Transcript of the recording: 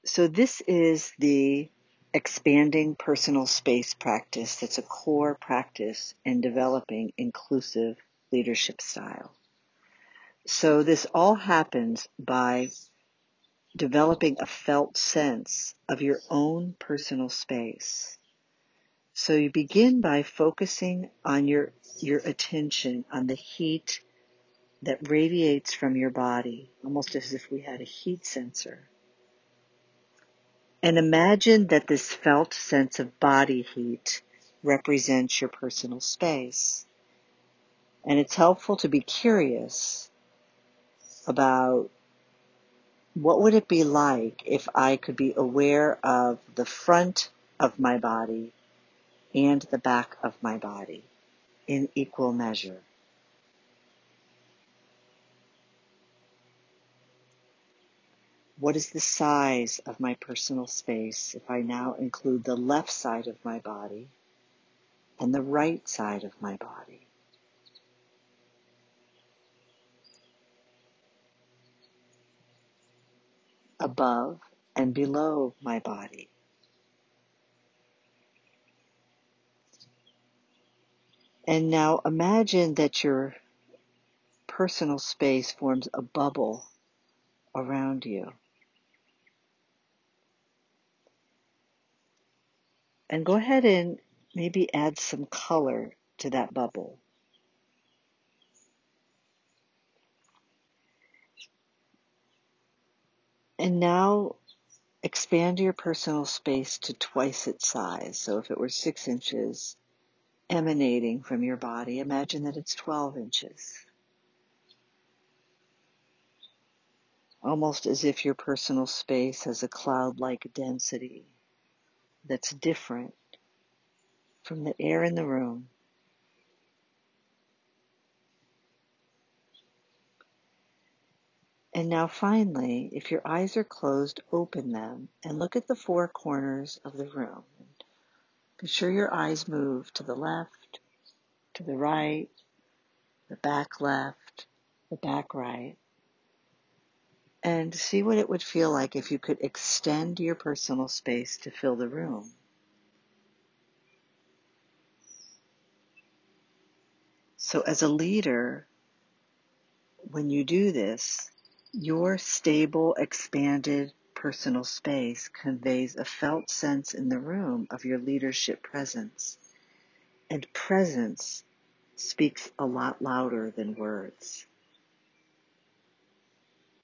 So this is the expanding personal space practice that's a core practice in developing inclusive leadership style. So this all happens by developing a felt sense of your own personal space. So you begin by focusing on your attention on the heat that radiates from your body, almost as if we had a heat sensor. And imagine that this felt sense of body heat represents your personal space. And it's helpful to be curious about what would it be like if I could be aware of the front of my body and the back of my body in equal measure. What is the size of my personal space if I now include the left side of my body and the right side of my body? Above and below my body. And now imagine that your personal space forms a bubble around you. And go ahead and maybe add some color to that bubble. And now expand your personal space to twice its size. So if it were 6 inches emanating from your body, imagine that it's 12 inches. Almost as if your personal space has a cloud-like density that's different from the air in the room. And now finally, if your eyes are closed, open them and look at the 4 corners of the room. Be sure your eyes move to the left, to the right, the back left, the back right. And see what it would feel like if you could extend your personal space to fill the room. So as a leader, when you do this, your stable, expanded personal space conveys a felt sense in the room of your leadership presence. And presence speaks a lot louder than words.